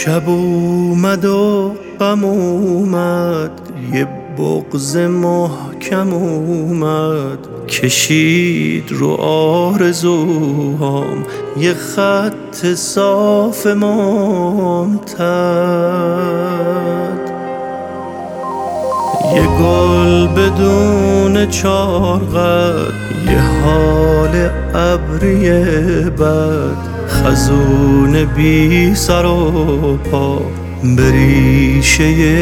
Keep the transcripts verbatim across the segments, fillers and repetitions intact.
شب اومد و غم اومد، یه بغض محکم اومد، کشید رو آرزوهام یه خط صاف ممتد. یه گل بدون چارقد، یه حال ابری بد، خزون بی سر و پا به ریشه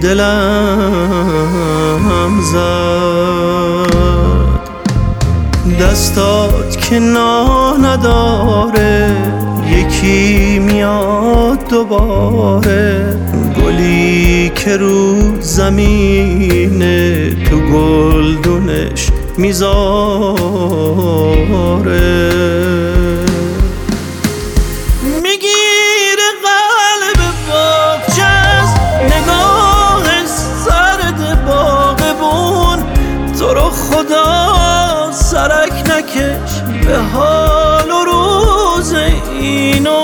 دلم زد. دستات که نا نداره، یکی میاد دوباره، گلی که رو زمینه تو گلدونش میذاره. میگیره قلب باغچه‌ز نگاه سرد باغبون، تو رو خدا سرک نکش به حال و روز اینو.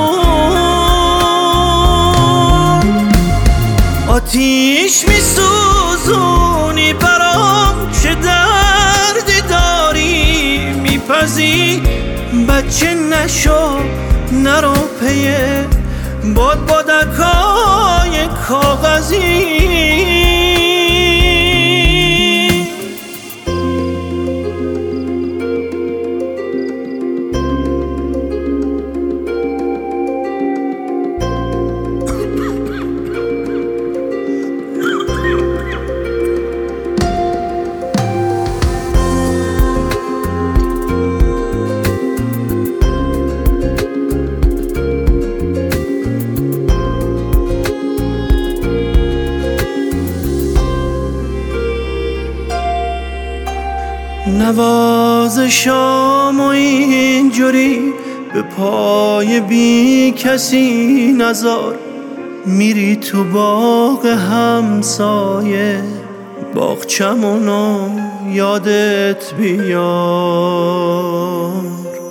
آتیش میسوزونی برام، چه دردی داری میپزی، بچه نشو نرو پیه باد بادکای کاغذی. نوازشام و اینجوری به پای بی کسی نذار، میری تو باغ همسایه باغچمونو یادت بیار.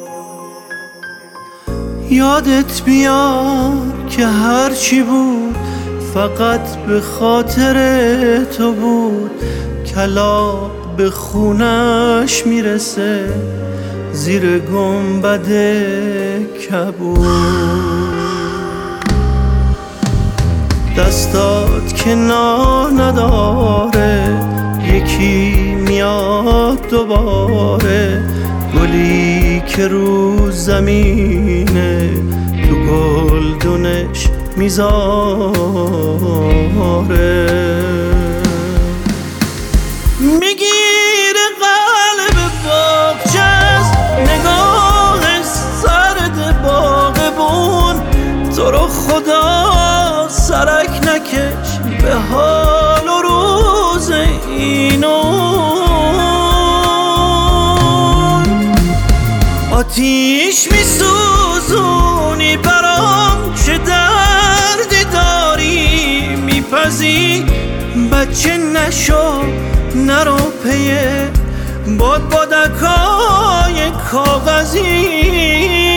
یادت بیار که هرچی بود فقط به خاطر تو بود، کلاغ به خونش میرسه زیر گنبد کبود. دستات که نا نداره، یکی میاد دوباره، گلی که رو زمینه تو گلدونش میذاره. میگیره قلب باغچه‌ز نگاه سرد باغبون، تو رو خدا سرک نکش به حال و روز اینو. آتیش میسوزونی برام، چه دردی داری میپزی، بچه نشو نرو پیه باد بادکای کاغذی.